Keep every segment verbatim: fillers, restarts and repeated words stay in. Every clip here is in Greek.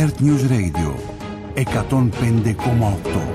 Earth News Radio εκατόν πέντε κόμμα οκτώ.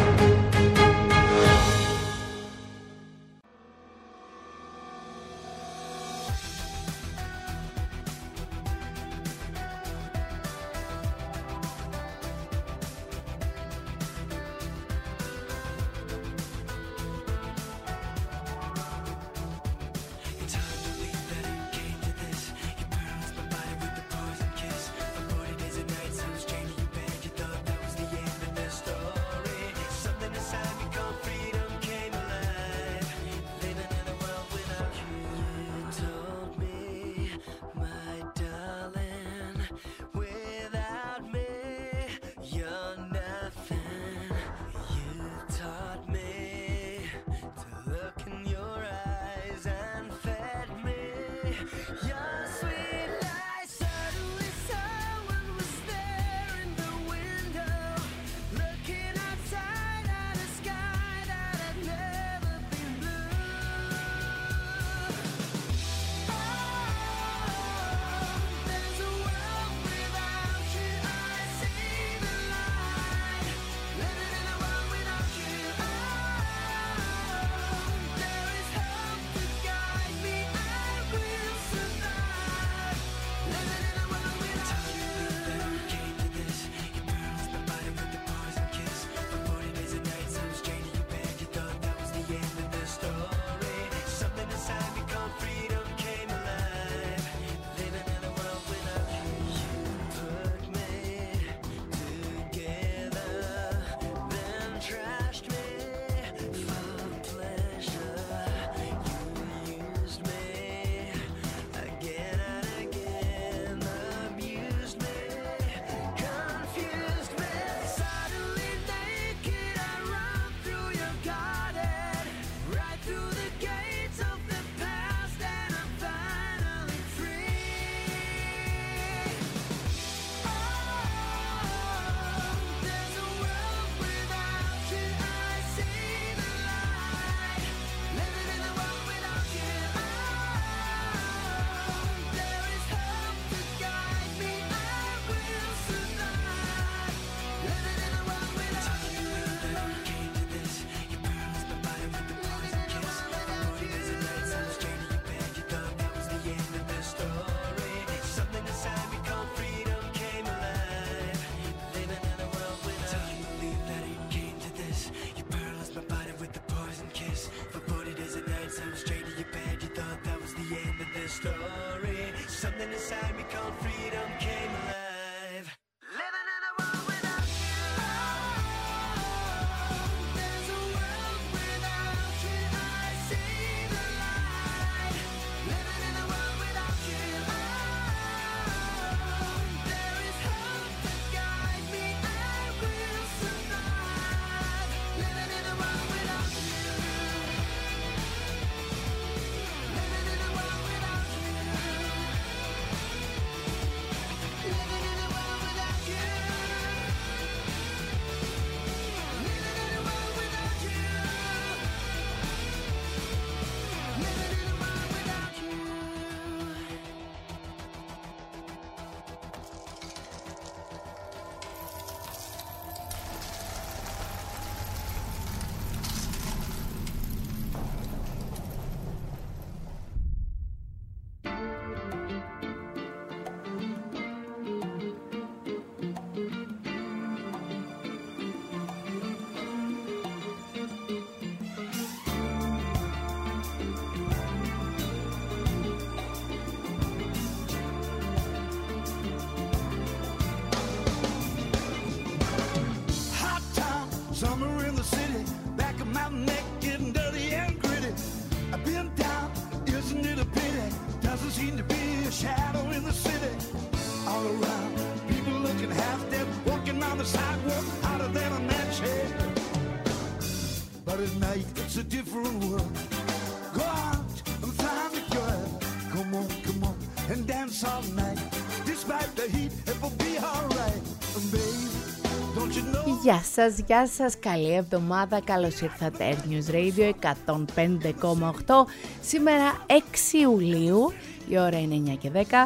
It's a different world. Go out and find a girl. Come on, come on, and dance all night. Despite the heat, it will be alright. And baby, don't you know? Γεια σας, γεια σας, καλή εβδομάδα, καλώς ήρθατε Earth News Radio εκατόν πέντε κόμμα οκτώ. Σήμερα έξι Ιουλίου, η ώρα είναι εννιά και δέκα.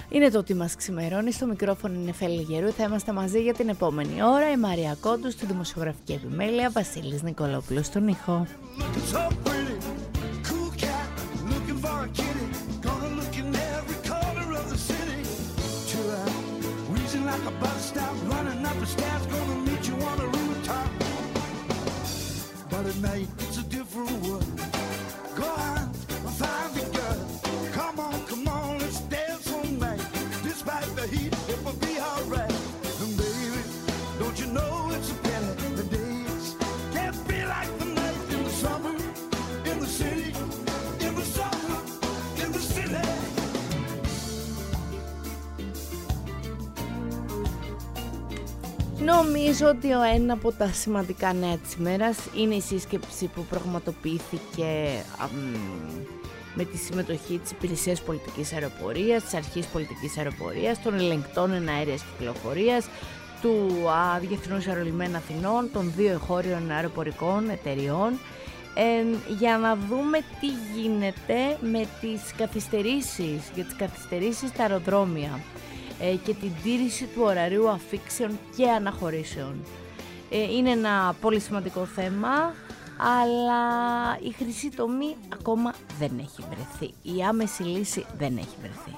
Είναι το ότι μας ξημερώνει, στο μικρόφωνο είναι Φέλη Γερού, θα είμαστε μαζί για την επόμενη ώρα. Η Μαρία Κόντου στη δημοσιογραφική επιμέλεια, Βασίλης Νικολόπουλος στον ήχο. Like a bus stop, running up the stairs, gonna meet you on the rooftop. But at night it's a different world. Go on, find the girl. Come on, come on, let's dance all night. Despite the heat, it will be alright. And baby, don't you know it's a pity the days can't be like the night in the summer, in the city, in the summer, in the city. Νομίζω ότι ο ένα από τα σημαντικά νέα της ημέρας είναι η σύσκεψη που πραγματοποιήθηκε α, με τη συμμετοχή της Υπηρεσίας Πολιτικής Αεροπορίας, της Αρχής Πολιτικής Αεροπορίας, των ελεγκτών εναέριας κυκλοφορίας, του α, Διεθνούς Αερολιμένου Αθηνών, των δύο εγχώριων αεροπορικών εταιριών, ε, για να δούμε τι γίνεται με τις καθυστερήσεις, για τις καθυστερήσεις στα αεροδρόμια και την τήρηση του ωραρίου αφήξεων και αναχωρήσεων. Είναι ένα πολύ σημαντικό θέμα, αλλά η χρυσή τομή ακόμα δεν έχει βρεθεί. Η άμεση λύση δεν έχει βρεθεί.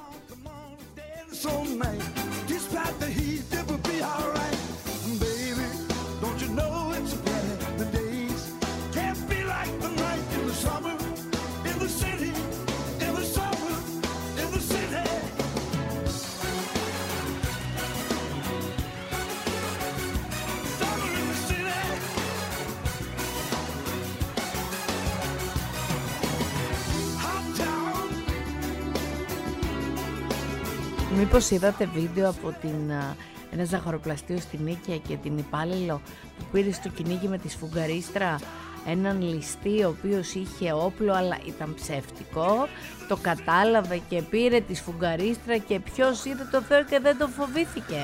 Μήπως είδατε βίντεο από την, ένα ζαχαροπλαστείο στην Νίκαια και την υπάλληλο που πήρε στο κυνήγι με τη σφουγγαρίστρα έναν ληστή ο οποίος είχε όπλο αλλά ήταν ψεύτικο, το κατάλαβε και πήρε τη σφουγγαρίστρα και ποιος είδε το Θεό και δεν το φοβήθηκε.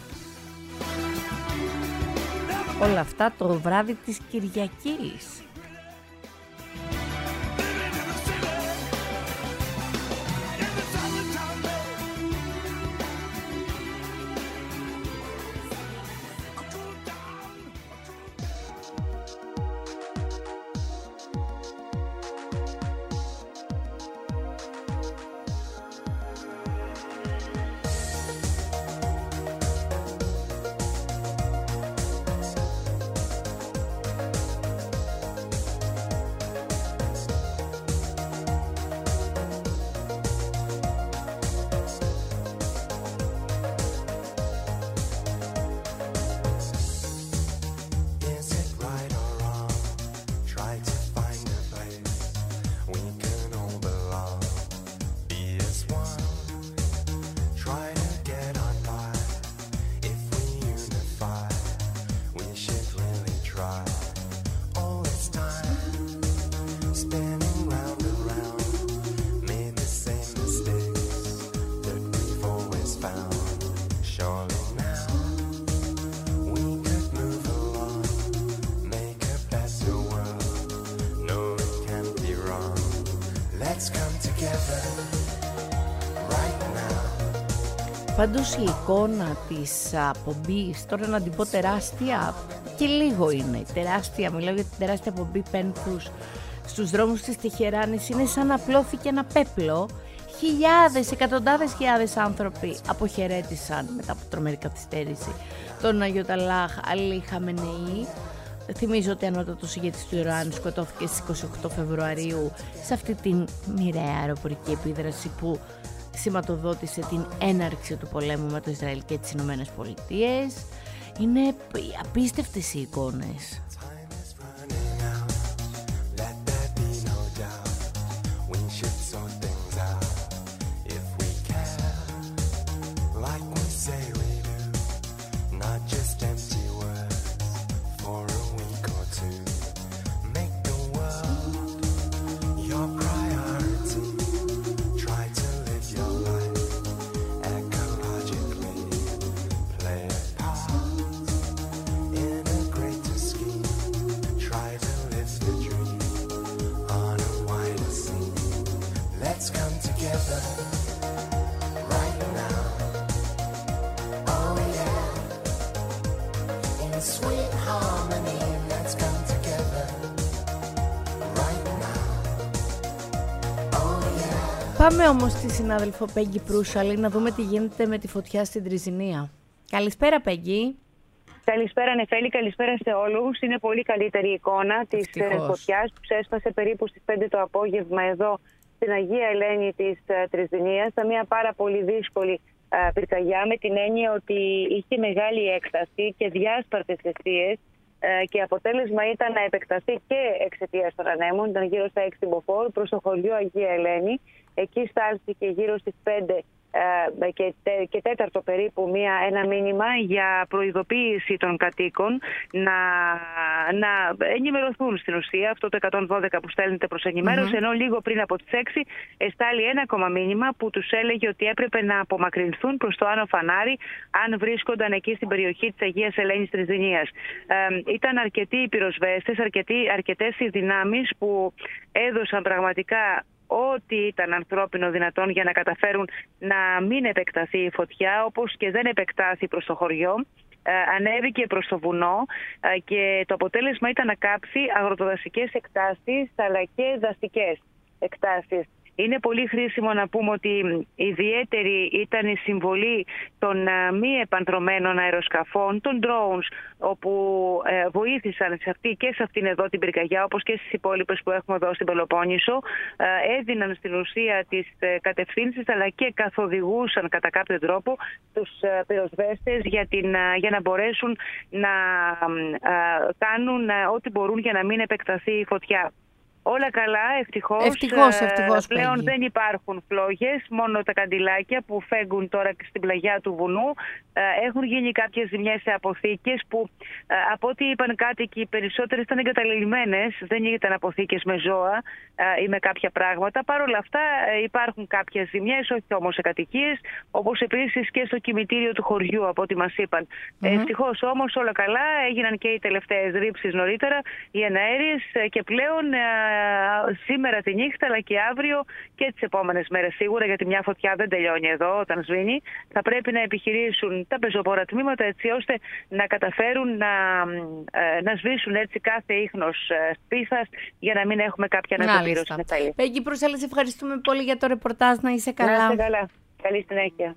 Όλα αυτά το βράδυ της Κυριακής. Πάντως η εικόνα της απομπής, τώρα να την πω τεράστια, και λίγο είναι τεράστια, μιλάω για την τεράστια απομπή πένθους στους δρόμους της Τεχεράνης, είναι σαν να απλώθηκε ένα πέπλο. Χιλιάδες, εκατοντάδες χιλιάδες άνθρωποι αποχαιρέτησαν μετά από τρομερή καθυστέρηση τον Αγιοταλάχ Αλή Χαμενεή. Θυμίζω ότι ανώτατος ηγέτης του Ιράν σκοτώθηκε στις είκοσι οκτώ Φεβρουαρίου σε αυτή την μοιραία αεροπορική επίδραση που σηματοδότησε την έναρξη του πολέμου με το Ισραήλ και τις Ηνωμένες Πολιτείες. Είναι απίστευτες οι εικόνες. Play a part in a greater scheme. Πάμε όμως στη συνάδελφο Πέγγι Προύσαλη να δούμε τι γίνεται με τη φωτιά στην Τριζηνία. Καλησπέρα Πέγγι. Καλησπέρα Νεφέλη, καλησπέρα σε όλους. Είναι πολύ καλύτερη η εικόνα της Ευτυχώς. φωτιάς που ξέσπασε περίπου στις πέντε το απόγευμα εδώ στην Αγία Ελένη της Τριζηνίας. Ήταν μια πάρα πολύ δύσκολη α, πυρκαγιά, με την έννοια ότι είχε μεγάλη έκταση και διάσπαρτες αιστείες και αποτέλεσμα ήταν να επεκταθεί και εξαιτίας των ανέμων. Ήταν γύρω στα έξι μποφόρ προς το χωριό Αγία Ελένη. Εκεί στάλθηκε γύρω στις πέντε και, τε, και τέταρτο περίπου μια, ένα μήνυμα για προειδοποίηση των κατοίκων να, να ενημερωθούν στην ουσία, αυτό το εκατόν δώδεκα που στέλνεται προς ενημέρωση, mm-hmm. ενώ λίγο πριν από τις έξι εστάλει ένα ακόμα μήνυμα που τους έλεγε ότι έπρεπε να απομακρυνθούν προς το Άνω Φανάρι αν βρίσκονταν εκεί στην περιοχή της Αγίας Ελένης Τριζηνίας. Ε, ήταν αρκετοί οι πυροσβέστες, αρκετές οι δυνάμεις που έδωσαν πραγματικά ό,τι ήταν ανθρώπινο δυνατόν για να καταφέρουν να μην επεκταθεί η φωτιά, όπως και δεν επεκτάθη προς το χωριό. Ε, ανέβηκε προς το βουνό ε, και το αποτέλεσμα ήταν να κάψει αγροτοδασικές εκτάσεις αλλά και δασικές εκτάσεις. Είναι πολύ χρήσιμο να πούμε ότι ιδιαίτερη ήταν η συμβολή των μη επανδρωμένων αεροσκαφών, των drones, όπου ε, βοήθησαν σε αυτή και σε αυτήν εδώ την πυρκαγιά, όπως και στις υπόλοιπες που έχουμε εδώ στην Πελοπόννησο. Ε, έδιναν στην ουσία τις ε, κατευθύνσεις, αλλά και καθοδηγούσαν κατά κάποιο τρόπο τους ε, πυροσβέστες για, την, ε, για να μπορέσουν να ε, κάνουν ε, ό,τι μπορούν για να μην επεκταθεί η φωτιά. Όλα καλά, ευτυχώς. Ευτυχώς, ευτυχώς πλέον Πέγγι. Δεν υπάρχουν φλόγες, μόνο τα καντιλάκια που φέγγουν τώρα στην πλαγιά του βουνού. Έχουν γίνει κάποιες ζημιές σε αποθήκες που, από ό,τι είπαν κάτοικοι, οι περισσότερες ήταν εγκαταλελειμμένες, δεν ήταν αποθήκες με ζώα ή με κάποια πράγματα. Παρ' όλα αυτά υπάρχουν κάποιες ζημιές, όχι όμως σε κατοικίες, όπως επίσης και στο κημητήριο του χωριού, από ό,τι μας είπαν. Mm-hmm. Ευτυχώς όμως όλα καλά, έγιναν και οι τελευταίες ρήψεις νωρίτερα, οι εναέριες, και πλέον σήμερα τη νύχτα αλλά και αύριο και τις επόμενες μέρες σίγουρα, γιατί μια φωτιά δεν τελειώνει εδώ όταν σβήνει, θα πρέπει να επιχειρήσουν τα πεζοπόρα τμήματα έτσι ώστε να καταφέρουν να, να σβήσουν έτσι κάθε ίχνος σπίθας για να μην έχουμε κάποια ανατοπίρωση. Πέγγι Προύσαλη, σε ευχαριστούμε πολύ για το ρεπορτάζ, να είσαι καλά. Να είστε καλά. Καλή συνέχεια.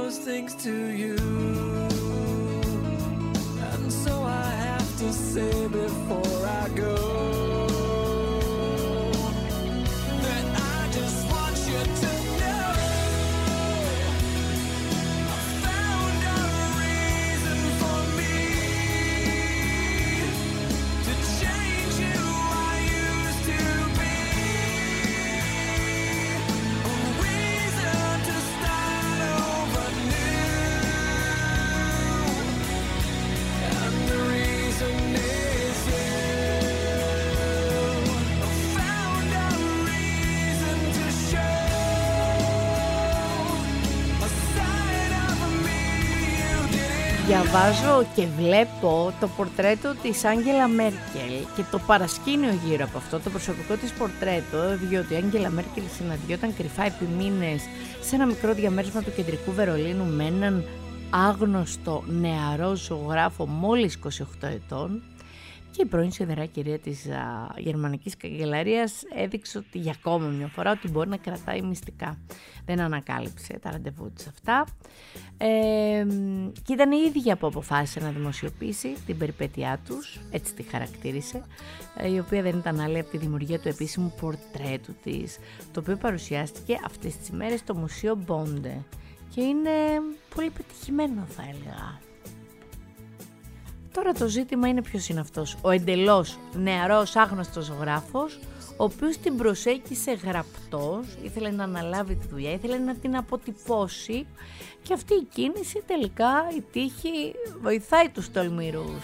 those things to you. And so I have to say before I go that I just want you to know I found a reason for me to change who I used to be. A reason to start over new. And the reason is you. I found a reason to show a side of me you didn't. Διαβάζω και βλέπω το πορτρέτο της Άγγελα Μέρκελ και το παρασκήνιο γύρω από αυτό, το προσωπικό της πορτρέτο, διότι η Άγγελα Μέρκελ συναντιόταν κρυφά επί μήνες σε ένα μικρό διαμέρισμα του κεντρικού Βερολίνου με έναν άγνωστο νεαρό ζωγράφο μόλις είκοσι οκτώ ετών, και η πρώην σιδερά κυρία της α, γερμανικής καγκελαρίας έδειξε ότι για ακόμα μια φορά ότι μπορεί να κρατάει μυστικά. Δεν ανακάλυψε τα ραντεβού της αυτά. Ε, και ήταν η ίδια που αποφάσισε να δημοσιοποιήσει την περιπέτειά τους, έτσι τη χαρακτήρισε, η οποία δεν ήταν άλλη από τη δημιουργία του επίσημου πορτρέτου της, το οποίο παρουσιάστηκε αυτές τις ημέρες στο Μουσείο Μπόντε και είναι πολύ πετυχημένο, θα έλεγα. Τώρα το ζήτημα είναι ποιος είναι αυτός, ο εντελώς νεαρός άγνωστος ζωγράφος, ο οποίος την προσέγγισε γραπτός, ήθελε να αναλάβει τη δουλειά, ήθελε να την αποτυπώσει, και αυτή η κίνηση τελικά, η τύχη βοηθάει τους τολμηρούς.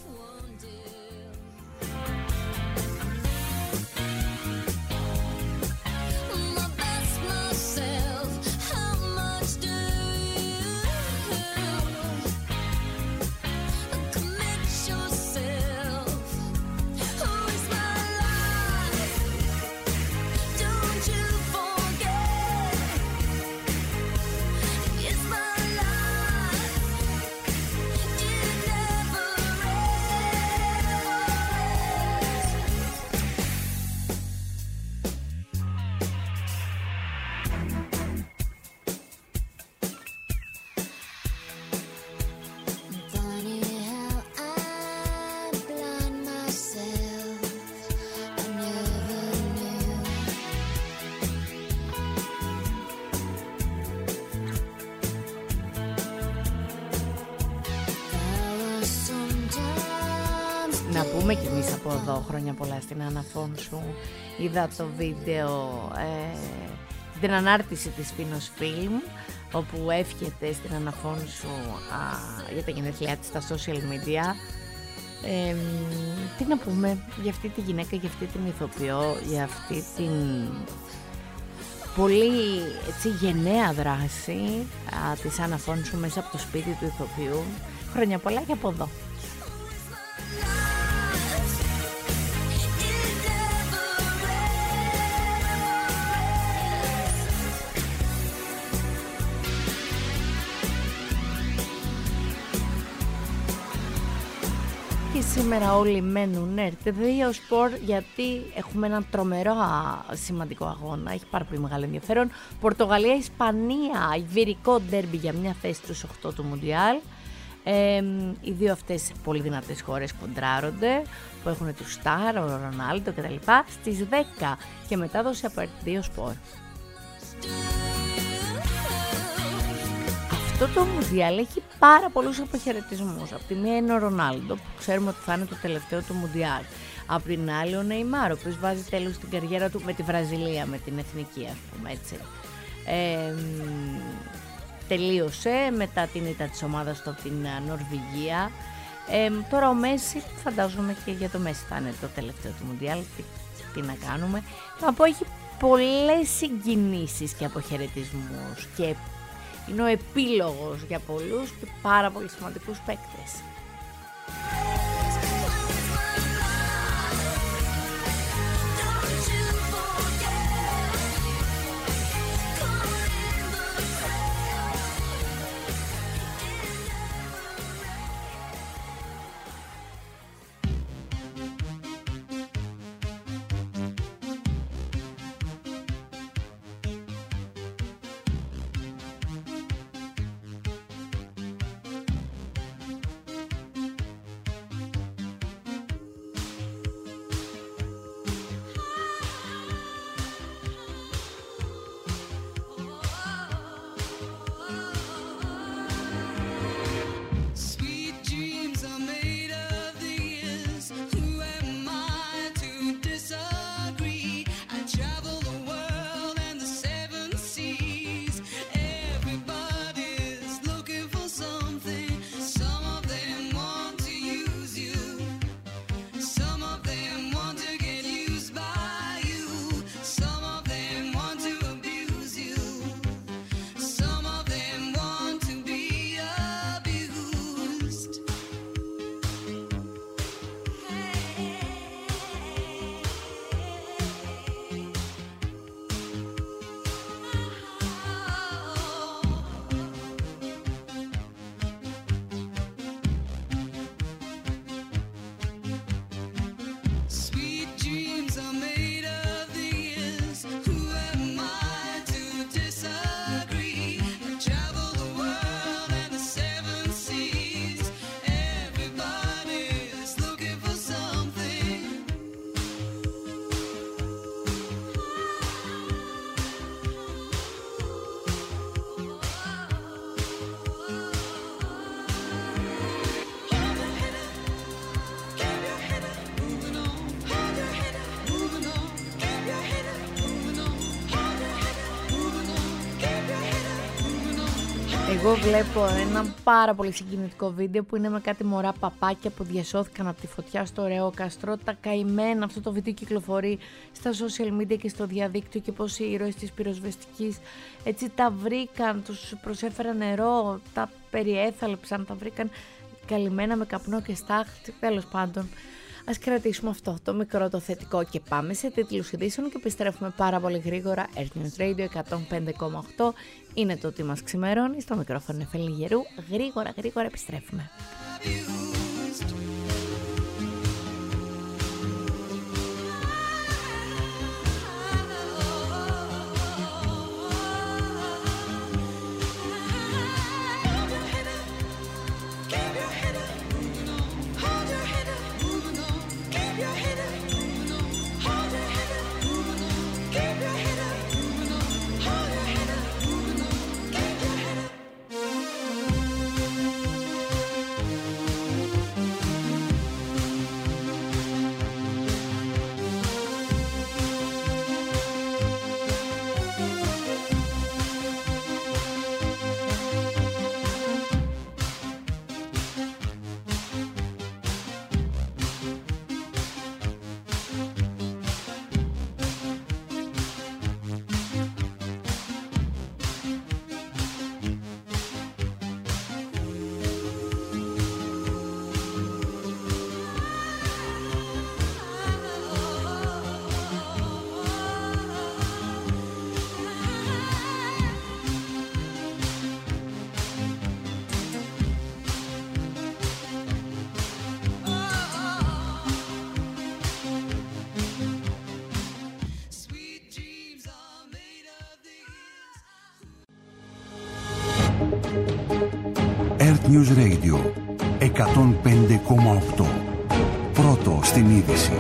Να πούμε κι εμείς από εδώ χρόνια πολλά στην Αναφώνσου. Είδα το βίντεο, ε, την ανάρτηση της Φίνος Φιλμ, όπου εύχεται στην Αναφώνσου α, για τα γενέθλιά της στα social media. Ε, τι να πούμε για αυτή τη γυναίκα, για αυτή την ηθοποιό, για αυτή την πολύ έτσι, γενναία δράση α, της Αναφώνσου μέσα από το σπίτι του ηθοποιού. Χρόνια πολλά και από εδώ. Και σήμερα όλοι μένουν ερ τι δύο Sport, γιατί έχουμε έναν τρομερό σημαντικό αγώνα, έχει πάρα πολύ μεγάλο ενδιαφέρον. Πορτογαλία-Ισπανία, ιβηρικό ντέρμπι για μια θέση στους οκτώ του Μουντιάλ. Ε, οι δύο αυτές πολύ δυνατές χώρες κοντράρονται, που έχουν του Σταρ, ο Ρονάλντο κτλ. Στις δέκα και μετάδοση από ερ τι δύο Sport. Αυτό το Μουντιάλ έχει πάρα πολλούς αποχαιρετισμούς. Από τη μία είναι ο Ρονάλντο, που ξέρουμε ότι θα είναι το τελευταίο του Μουντιάλ. Από την άλλη ο Νεϊμάρ, ο οποίος βάζει τέλος στην καριέρα του με τη Βραζιλία, με την εθνική, ας πούμε έτσι. Ε, τελείωσε μετά την ήττα της ομάδας του από την Νορβηγία. Ε, τώρα ο Μέση, φαντάζομαι και για το Μέση θα είναι το τελευταίο του Μουντιάλ. Τι, τι να κάνουμε. Να πω, έχει πολλές συγκινήσεις και αποχαιρετισμούς και είναι ο επίλογος για πολλούς και πάρα πολύ σημαντικούς παίκτες. Εγώ βλέπω ένα πάρα πολύ συγκινητικό βίντεο που είναι με κάτι μωρά παπάκια που διασώθηκαν από τη φωτιά στο Ρεόκαστρο. Τα καημένα, αυτό το βίντεο κυκλοφορεί στα social media και στο διαδίκτυο, και πώς οι ήρωες της πυροσβεστικής έτσι τα βρήκαν, τους προσέφεραν νερό, τα περιέθαλψαν, τα βρήκαν καλυμμένα με καπνό και στάχτη. Τέλος πάντων, ας κρατήσουμε αυτό το μικρό το θετικό και πάμε σε τίτλους ειδήσεων και επιστρέφουμε πάρα πολύ γρήγορα. Earth News Radio εκατόν πέντε κόμμα οκτώ είναι το τι μας ξημερώνει. Στο μικρόφωνο Εφέλη Γερού. Γρήγορα γρήγορα επιστρέφουμε. Earth News Radio εκατόν πέντε κόμμα οκτώ. Πρώτο στην είδηση.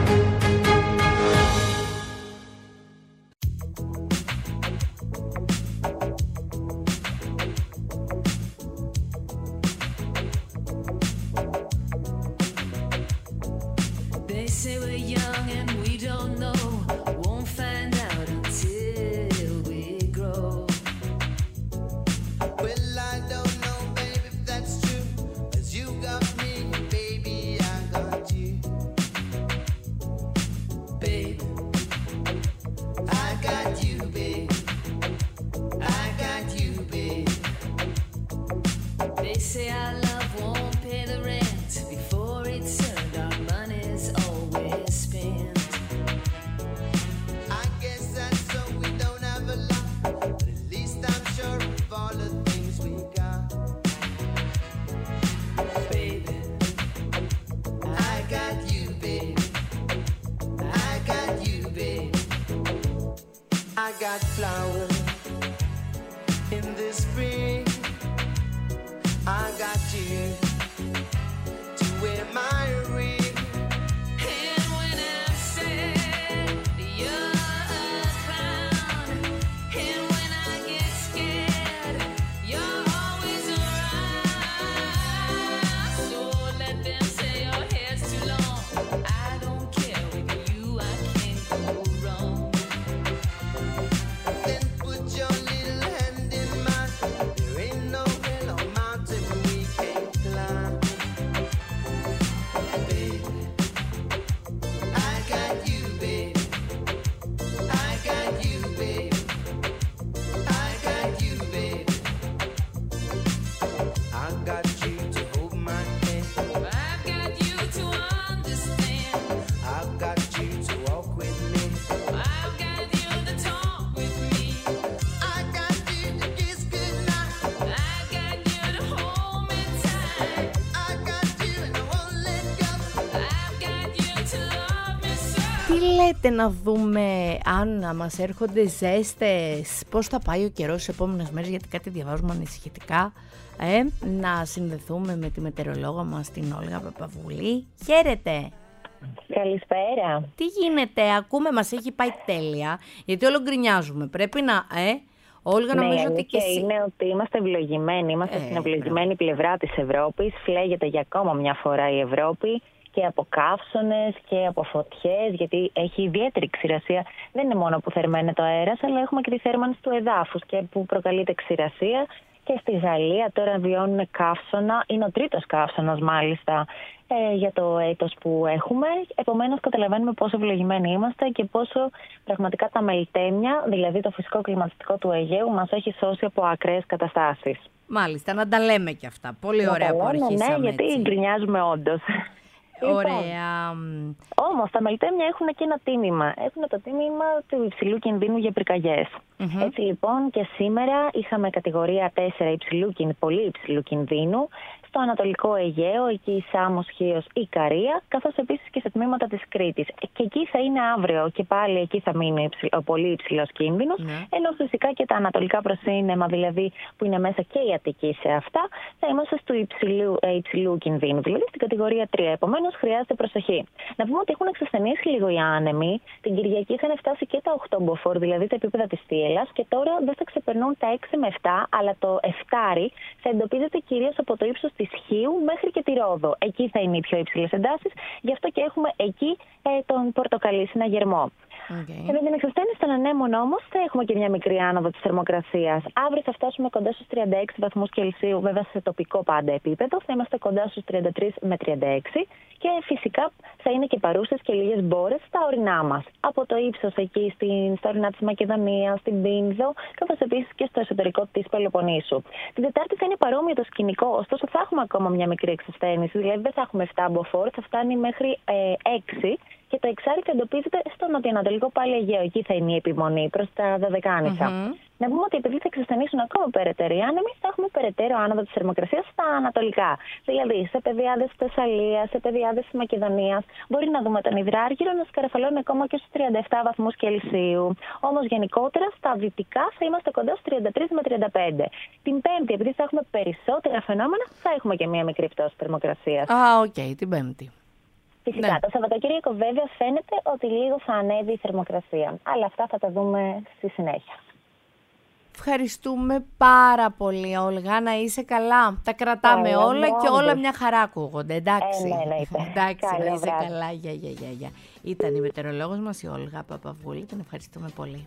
Λέτε να δούμε αν μας έρχονται ζέστες, πώς θα πάει ο καιρός στις επόμενες μέρες, γιατί κάτι διαβάζουμε ανησυχητικά. Ε, να συνδεθούμε με τη μετεωρολόγο μας την Όλγα Παπαβουλή. Χαίρετε! Καλησπέρα! Τι γίνεται, ακούμε, μας έχει πάει τέλεια, γιατί όλο γκρινιάζουμε. Πρέπει να... Ε, Όλγα, νομίζω ναι, ότι και εσύ... είναι ότι είμαστε ευλογημένοι, είμαστε ε, στην ευλογημένη ναι. πλευρά της Ευρώπης. Φλέγεται για ακόμα μια φορά η Ευρώπη. Και από καύσωνες και από φωτιές, γιατί έχει ιδιαίτερη ξηρασία. Δεν είναι μόνο που θερμαίνεται ο αέρας, αλλά έχουμε και τη θέρμανση του εδάφους και που προκαλείται ξηρασία Και στη Γαλλία τώρα βιώνουν καύσωνα, είναι ο τρίτος καύσωνας μάλιστα ε, για το έτος που έχουμε. Επομένως καταλαβαίνουμε πόσο ευλογημένοι είμαστε και πόσο πραγματικά τα μελτέμια, δηλαδή το φυσικό κλιματιστικό του Αιγαίου, μας έχει σώσει από ακραίες καταστάσεις. Μάλιστα, να τα λέμε και αυτά. Πολύ ωραία που αρχίσαμε. Ναι, γιατί γκρινιάζουμε όντως. Ωραία. Όμως τα μελτέμια έχουν και ένα τίμημα. Έχουν το τίμημα του υψηλού κινδύνου για πυρκαγιές. Mm-hmm. Έτσι λοιπόν και σήμερα είχαμε κατηγορία τέσσερα υψηλού, πολύ υψηλού κινδύνου στο Ανατολικό Αιγαίο, εκεί η Σάμος, Χίος, η Ικαρία, καθώς επίσης και σε τμήματα της Κρήτης. Και εκεί θα είναι αύριο και πάλι εκεί θα μείνει ο πολύ υψηλός κίνδυνος, mm. ενώ φυσικά και τα ανατολικά προσύννεμα, δηλαδή που είναι μέσα και η Αττική σε αυτά, θα είμαστε στο υψηλού, ε, υψηλού κινδύνου, δηλαδή στην κατηγορία τρία. Επομένως χρειάζεται προσοχή. Να πούμε ότι έχουν εξασθενήσει λίγο οι άνεμοι. Την Κυριακή είχαν φτάσει και τα οκτώ μποφόρ, δηλαδή τα επίπεδα της θύελλας, και τώρα δεν θα ξεπερνούν τα έξι με επτά, αλλά το εφτάρι θα εντοπίζεται κυρίως από το ύψος της Χίου μέχρι και τη Ρόδο. Εκεί θα είναι οι πιο υψηλές εντάσεις, γι' αυτό και έχουμε εκεί ε, τον πορτοκαλί συναγερμό. Okay. Και με την εξασθένηση των ανέμων όμως θα έχουμε και μια μικρή άνοδο της θερμοκρασίας. Αύριο θα φτάσουμε κοντά στους τριάντα έξι βαθμούς Κελσίου, βέβαια σε τοπικό πάντα επίπεδο. Θα είμαστε κοντά στους τριάντα τρία με τριάντα έξι και φυσικά θα είναι και παρούσες και λίγες μπόρες στα ορεινά μας. Από το ύψος εκεί στην, στα ορεινά της Μακεδονίας, στην Πίνδο, καθώς επίσης και στο εσωτερικό της Πελοποννήσου. Την Τετάρτη θα είναι παρόμοιο το σκηνικό, ωστόσο θα έχουμε ακόμα μια μικρή εξασθένηση, δηλαδή δεν θα έχουμε επτά μποφόρ, θα φτάνει μέχρι ε, έξι. Και το εξάρι θα εντοπίζεται στο νοτιοανατολικό πάλι Αιγαίο. Εκεί θα είναι η επιμονή προς τα Δωδεκάνησα. Mm-hmm. Να πούμε ότι επειδή θα εξασθενήσουν ακόμα περαιτέρω οι άνεμοι, θα έχουμε περαιτέρω άνοδο της θερμοκρασίας στα ανατολικά. Δηλαδή σε πεδιάδες της Θεσσαλίας, σε πεδιάδες της Μακεδονίας. Μπορεί να δούμε τον Υδράργυρο να σκαρφαλώνει ακόμα και στους τριάντα επτά βαθμούς Κελσίου. Όμως γενικότερα στα δυτικά θα είμαστε κοντά στους τριάντα τρία με τριάντα πέντε. Την Πέμπτη, επειδή θα έχουμε περισσότερα φαινόμενα, θα έχουμε και μία μικρή πτώση θερμοκρασίας. Α, οκ, okay, την Πέμπτη. Φυσικά, ναι. Το Σαββατοκύριακο βέβαια φαίνεται ότι λίγο θα ανέβει η θερμοκρασία. Αλλά αυτά θα τα δούμε στη συνέχεια. Ευχαριστούμε πάρα πολύ, Όλγα, να είσαι καλά. Τα κρατάμε Άρα, όλα και όλα μια χαρά ακούγονται, εντάξει. Ε, ναι, ναι, εντάξει, Καλό να είσαι βράδυ. καλά. Γεια, γεια, γεια, γεια. Ήταν η μετεωρολόγος μας η Όλγα Παπαβούλη, την ευχαριστούμε πολύ.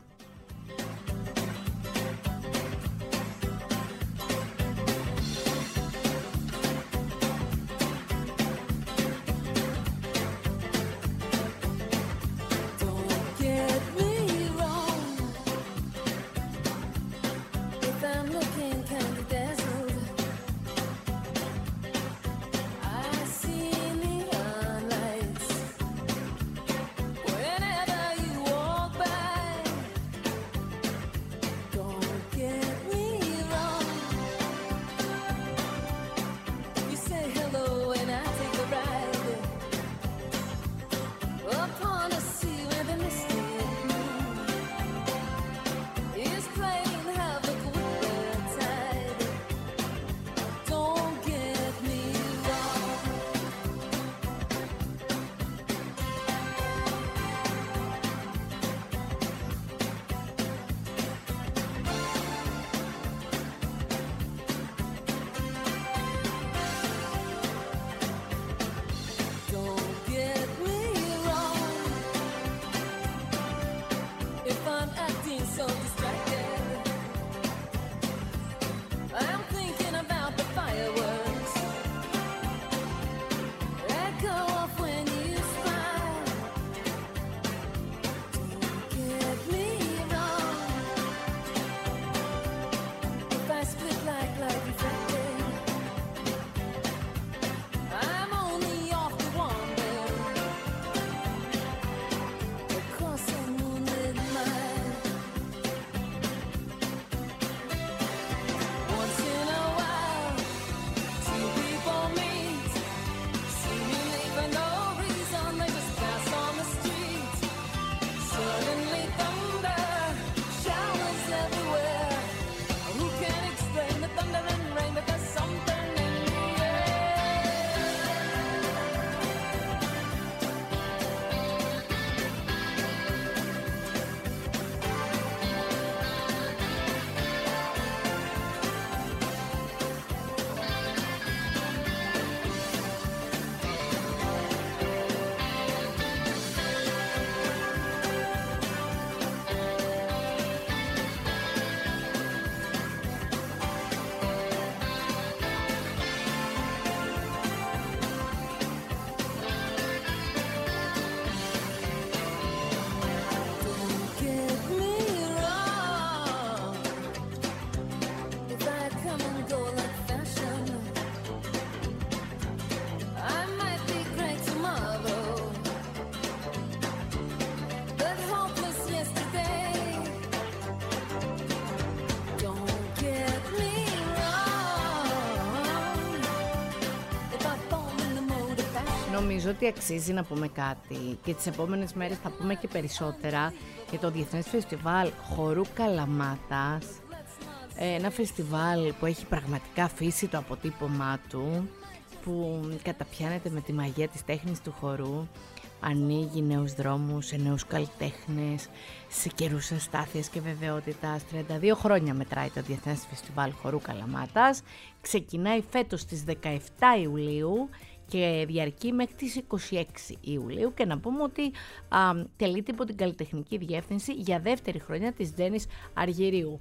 νομίζω ότι αξίζει να πούμε κάτι και τις επόμενες μέρες θα πούμε και περισσότερα για το Διεθνές Φεστιβάλ Χορού Καλαμάτας. Ένα φεστιβάλ που έχει πραγματικά αφήσει το αποτύπωμά του, που καταπιάνεται με τη μαγεία της τέχνης του χορού, ανοίγει νέους δρόμους σε νέους καλλιτέχνες, σε καιρούς αστάθειας και βεβαιότητας. τριάντα δύο χρόνια μετράει το Διεθνές Φεστιβάλ Χορού Καλαμάτας. Ξεκινάει φέτος στις δεκαεφτά Ιουλίου και διαρκεί μέχρι τις είκοσι έξι Ιουλίου, και να πούμε ότι α, τελείται υπό την καλλιτεχνική διεύθυνση για δεύτερη χρονιά της Ντένης Αργυρίου.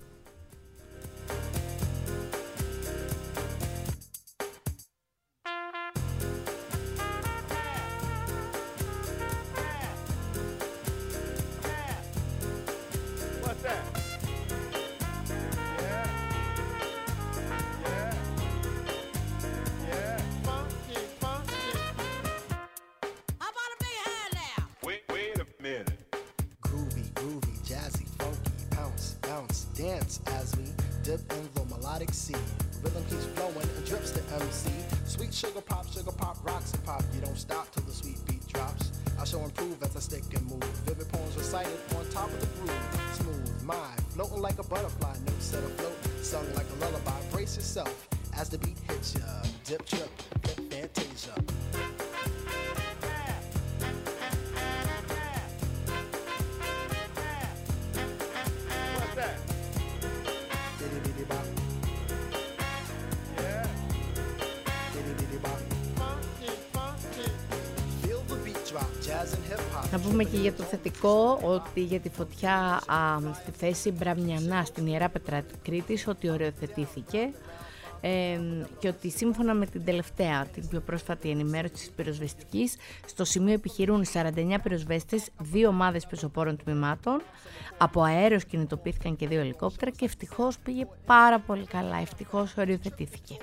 Να πούμε και για το θετικό, ότι για τη φωτιά α, στη θέση Μπραμιανά στην Ιερά Πετρακρίτης, ότι οριοθετήθηκε ε, και ότι σύμφωνα με την τελευταία, την πιο πρόσφατη ενημέρωση της πυροσβεστικής, στο σημείο επιχειρούν σαράντα εννέα πυροσβέστες, δύο ομάδες πεζοπόρων τμήματων, από αέρος κινητοποιήθηκαν και δύο ελικόπτερα και ευτυχώς πήγε πάρα πολύ καλά, ευτυχώς οριοθετήθηκε.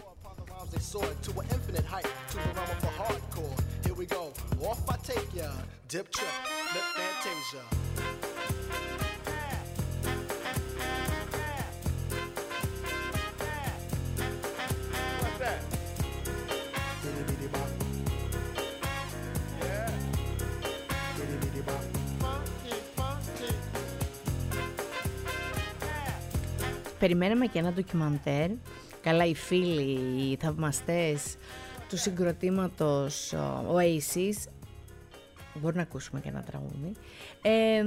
Περιμέναμε και ένα ντοκιμαντέρ. Καλά, οι φίλοι, οι θαυμαστές του συγκροτήματος Oasis, μπορεί να ακούσουμε και ένα τραγούδι. Ε,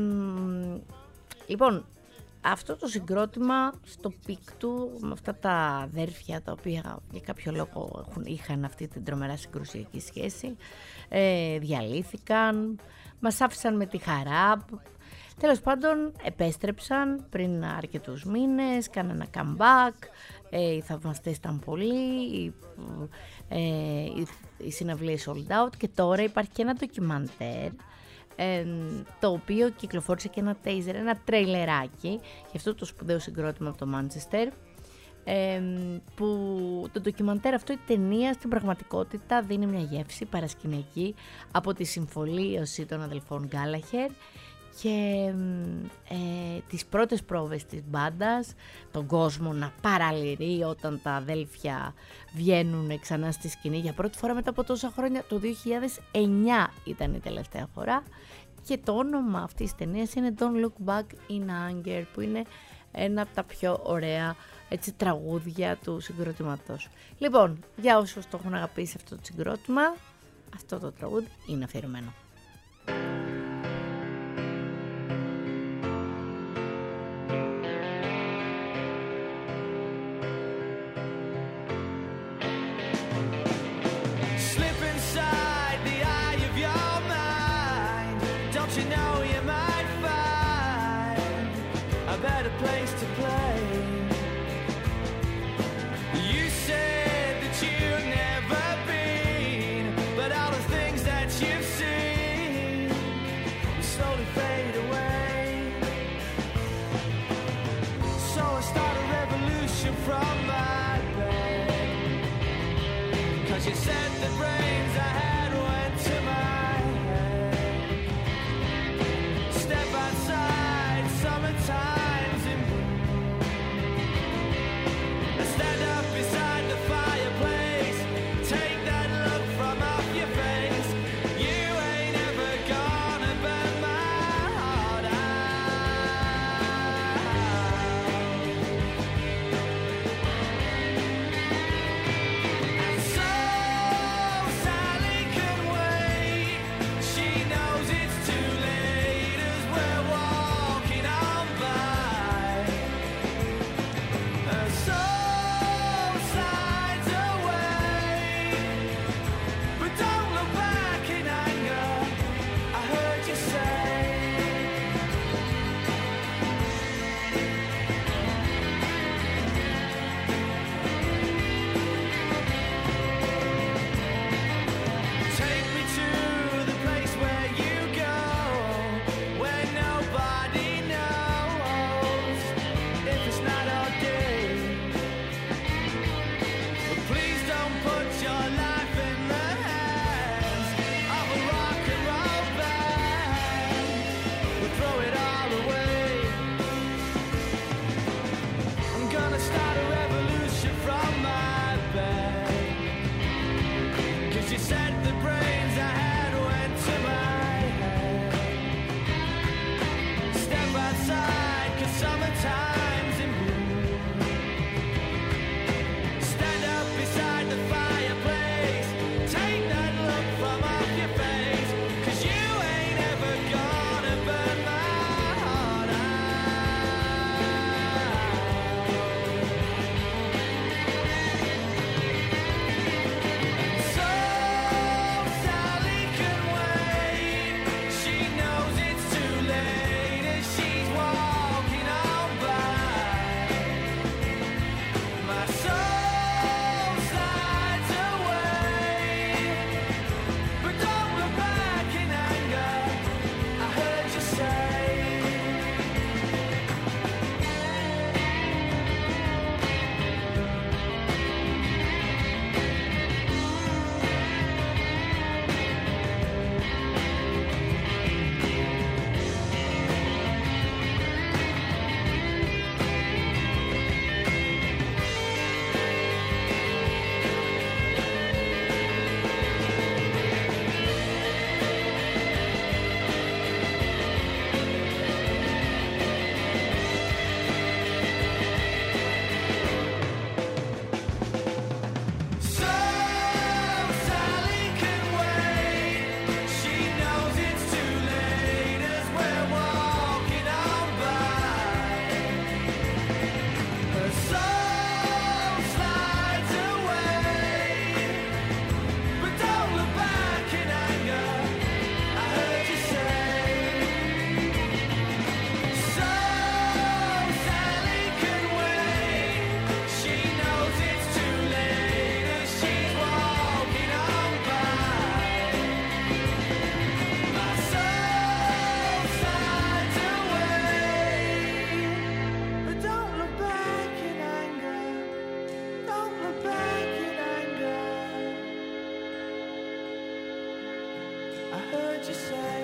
λοιπόν, αυτό το συγκρότημα στο πικ του, με αυτά τα αδέρφια τα οποία για κάποιο λόγο έχουν, είχαν αυτή την τρομερά συγκρουσιακή σχέση, ε, διαλύθηκαν, μας άφησαν με τη χαρά. Τέλος πάντων, επέστρεψαν πριν αρκετούς μήνες, κάναν ένα comeback, ε, οι θαυμαστές ήταν πολλοί, ε, οι, οι συναυλίες sold out, και τώρα υπάρχει και ένα ντοκιμαντέρ, ε, το οποίο κυκλοφόρησε και ένα teaser, ένα τρέιλεράκι για αυτό το σπουδαίο συγκρότημα από το Μάντσεστερ, ε, που το ντοκιμαντέρ αυτό, η ταινία στην πραγματικότητα δίνει μια γεύση παρασκηνιακή από τη συμφωλίωση των αδελφών Γκάλαχερ και ε, τις πρώτες πρόβες της μπάντας, τον κόσμο να παραλυρεί όταν τα αδέλφια βγαίνουν ξανά στη σκηνή για πρώτη φορά μετά από τόσα χρόνια. Το δύο χιλιάδες εννιά ήταν η τελευταία φορά, και το όνομα αυτής της ταινίας είναι Don't Look Back in Anger, που είναι ένα από τα πιο ωραία, έτσι, τραγούδια του συγκροτήματος. Λοιπόν, για όσους το έχουν αγαπήσει αυτό το συγκρότημα, αυτό το τραγούδι είναι αφιερωμένο. You've seen, but all the things that you've seen heard you say.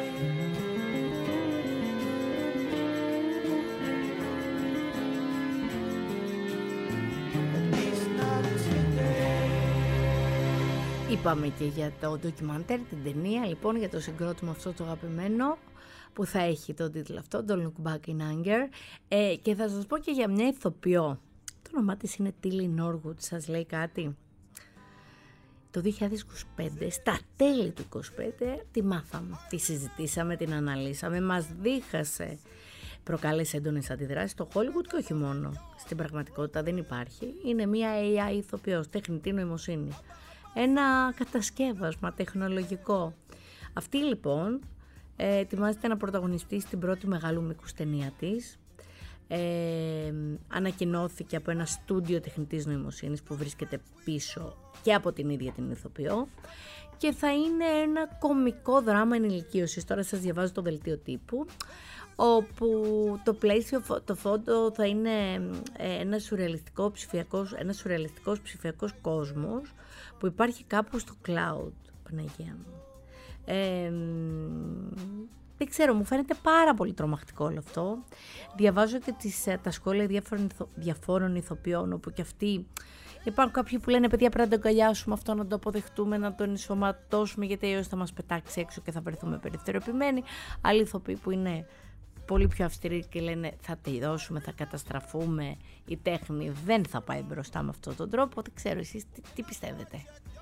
At least not today. Είπαμε και για το ντοκιμαντέρ, την ταινία, λοιπόν, για το συγκρότημα αυτό το αγαπημένο που θα έχει τον τίτλο αυτό, Don't Look Back in Anger. Ε, και θα σας πω και για μια ηθοποιό. Το όνομά της είναι Tilly Norwood, σας λέει κάτι? Το δύο χιλιάδες είκοσι πέντε, στα τέλη του είκοσι πέντε, τη μάθαμε, τη συζητήσαμε, την αναλύσαμε, μας δίχασε. Προκάλεσε έντονες αντιδράσεις στο Hollywood και όχι μόνο. Στην πραγματικότητα δεν υπάρχει. Είναι μια έι άι ηθοποιός, τεχνητή νοημοσύνη. Ένα κατασκεύασμα τεχνολογικό. Αυτή λοιπόν ε, ετοιμάζεται να πρωταγωνιστεί στην πρώτη μεγάλου μήκους ταινία της. Ε, ανακοινώθηκε από ένα στούντιο τεχνητής νοημοσύνης που βρίσκεται πίσω και από την ίδια την ηθοποιό και θα είναι ένα κωμικό δράμα ενηλικίωσης. Τώρα σας διαβάζω το δελτίο τύπου, όπου το πλαίσιο, το φόντο θα είναι ένα σουρεαλιστικό ψηφιακός, ένας σουρεαλιστικός ψηφιακός κόσμος που υπάρχει κάπου στο cloud, Παναγία μου. Ε, δεν ξέρω, μου φαίνεται πάρα πολύ τρομακτικό όλο αυτό. Διαβάζω και τις, τα σχόλια διάφορων, διαφόρων ηθοποιών, όπου και αυτοί υπάρχουν κάποιοι που λένε παιδιά πρέπει να το αγκαλιάσουμε αυτό, να το αποδεχτούμε, να το ενσωματώσουμε γιατί αλλιώς θα μας πετάξει έξω και θα βρεθούμε περιθωριοποιημένοι. Άλλοι ηθοποιοί που είναι πολύ πιο αυστηροί και λένε θα τελειώσουμε, θα καταστραφούμε, η τέχνη δεν θα πάει μπροστά με αυτόν τον τρόπο. Δεν ξέρω εσείς τι, τι πιστεύετε.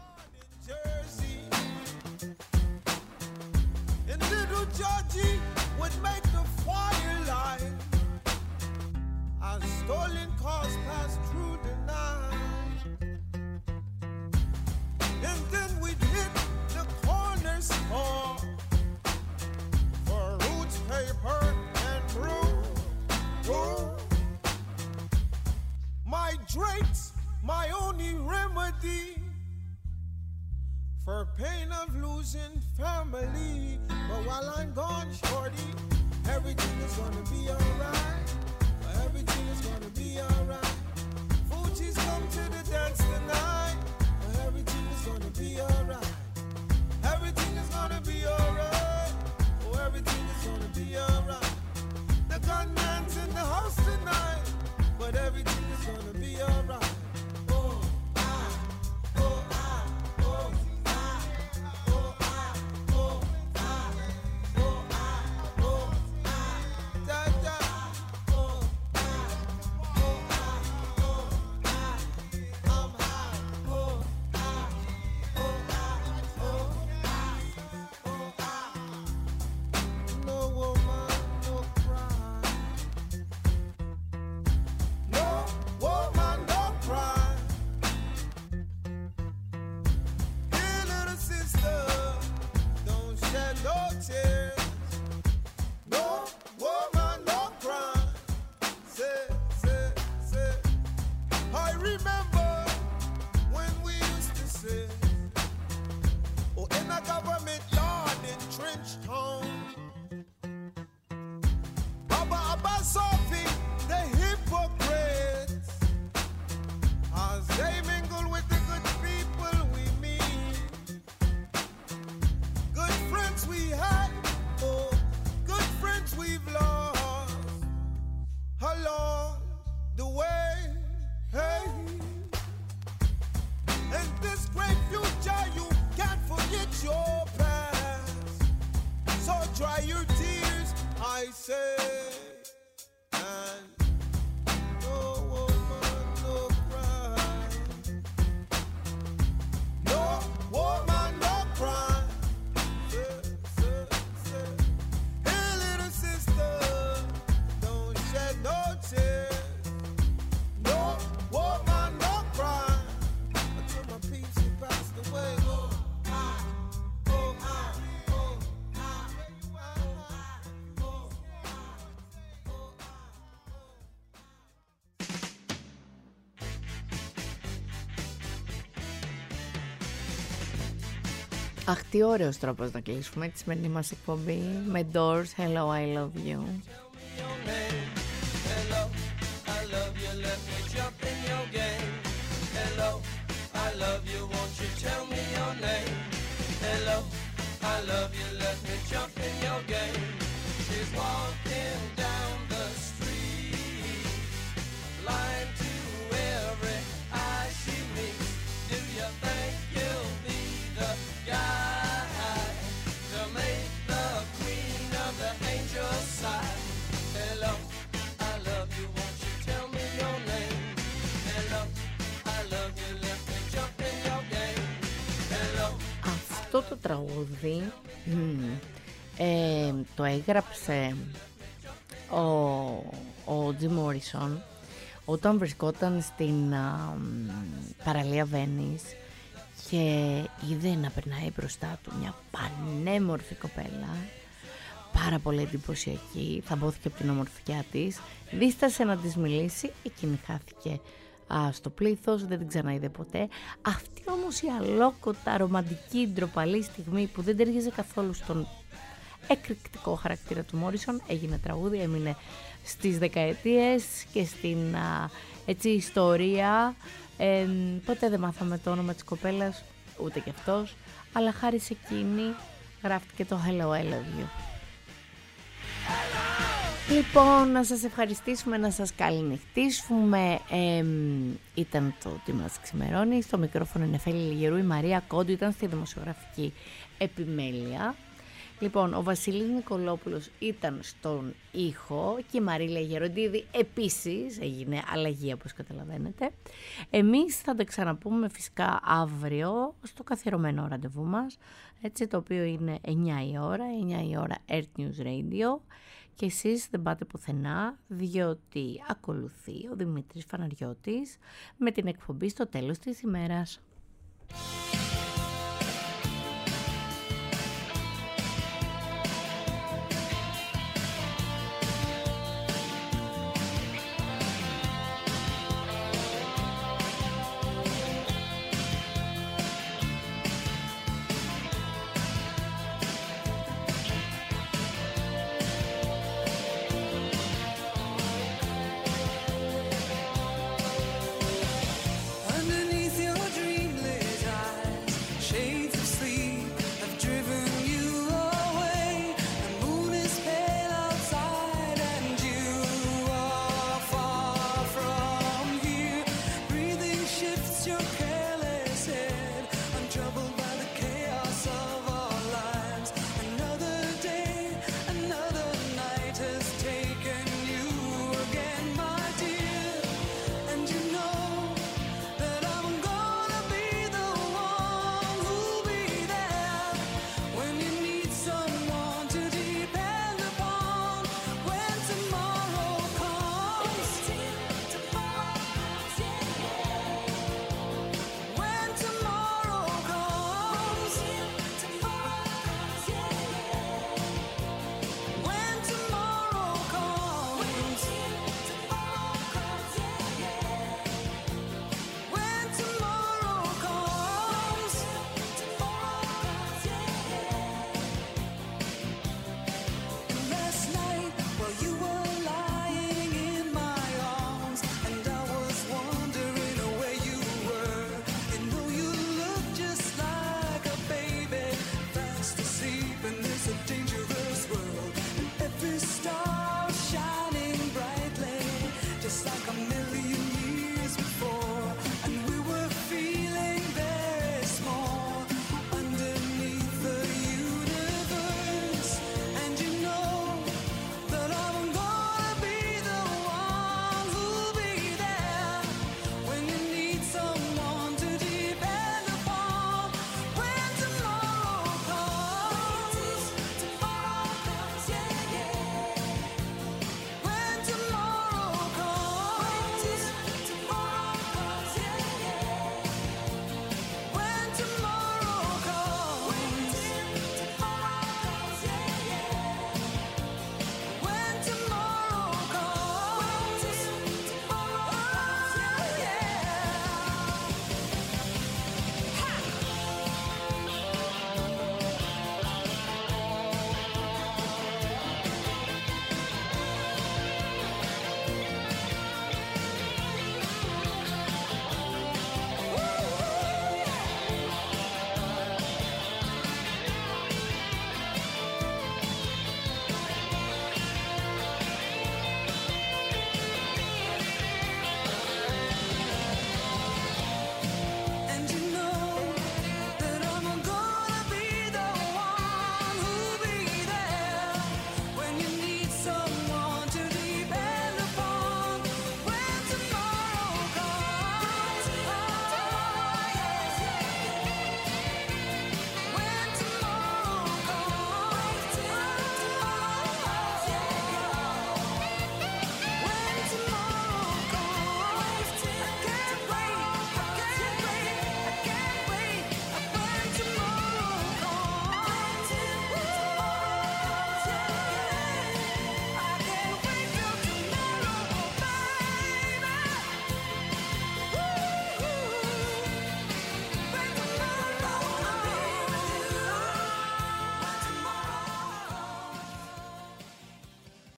And little Georgie would make the fire light as stolen cars pass through the night. And then we'd hit the corner store for roots, paper, and brew. Brew. My drinks, my only remedy for pain of losing family. But while I'm gone, shorty, everything is gonna be alright. Everything is gonna be alright. Fuji's come to the dance tonight. Everything is gonna be alright. Everything is gonna be alright. Oh, everything is gonna be alright. The gunman's in the house tonight, but everything is gonna be alright. Αχ, τι ωραίος τρόπος να κλείσουμε τη σημερινή μας εκπομπή με Doors, Hello, I Love You. Hello, I love you, let me jump in your game. Hello, I love you, won't you tell me your name? Hello, I love you, let let me jump in your game. She's walking down the street, blind to every eye she meets. Do you think you'll be the guy to make the queen of the angels sigh? Hello, I love you, won't you tell me your name? Hello, I love you, let me jump in your game. Hello. Αυτό το τραγούδι μ, ε, το έγραψε ο, ο Jim Morrison όταν βρισκόταν στην α, παραλία Βένις και είδε να περνάει μπροστά του μια πανέμορφη κοπέλα, πάρα πολύ εντυπωσιακή, θαμπόθηκε από την ομορφιά της, δίστασε να της μιλήσει, εκείνη χάθηκε α, στο πλήθος, δεν την ξαναείδε ποτέ. Αυτή όμως η αλόκοτα, ρομαντική, ντροπαλή στιγμή που δεν ταιριάζει καθόλου στον εκρηκτικό χαρακτήρα του Μόρισον, έγινε τραγούδι, έμεινε στις δεκαετίες και στην α, έτσι, ιστορία. Ε, ποτέ δεν μάθαμε το όνομα της κοπέλας, ούτε κι αυτός, αλλά χάρη σε εκείνη γράφτηκε το Hello, I love you. Λοιπόν, να σας ευχαριστήσουμε, να σας καληνυχτήσουμε. Ε, ήταν το Τι μας ξημερώνει. Στο μικρόφωνο είναι Νεφέλη Λιγερού, η Μαρία Κόντου ήταν στη δημοσιογραφική επιμέλεια. Λοιπόν, ο Βασίλης Νικολόπουλος ήταν στον ήχο και η Μαρίλα Γεροντίδη επίσης, έγινε αλλαγή όπως καταλαβαίνετε. Εμείς θα τα ξαναπούμε φυσικά αύριο στο καθιερωμένο ραντεβού μας, έτσι, το οποίο είναι εννιά η ώρα, εννιά η ώρα Earth News Radio. Και εσείς δεν πάτε πουθενά, διότι ακολουθεί ο Δημήτρης Φαναριώτης με την εκπομπή στο τέλος της ημέρας.